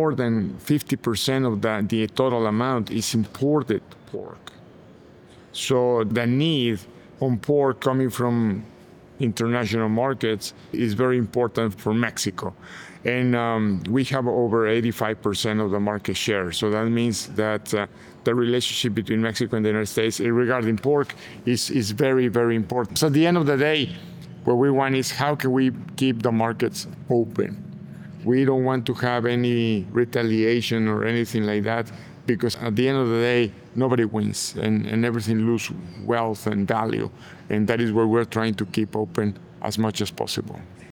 more than 50% of the total amount is imported pork. So the need on pork coming from international markets is very important for Mexico. And we have over 85% of the market share. So that means that the relationship between Mexico and the United States regarding pork is very, very important. So at the end of the day, what we want is how can we keep the markets open? We don't want to have any retaliation or anything like that, because at the end of the day, nobody wins and everything loses wealth and value. And that is what we're trying to keep open as much as possible.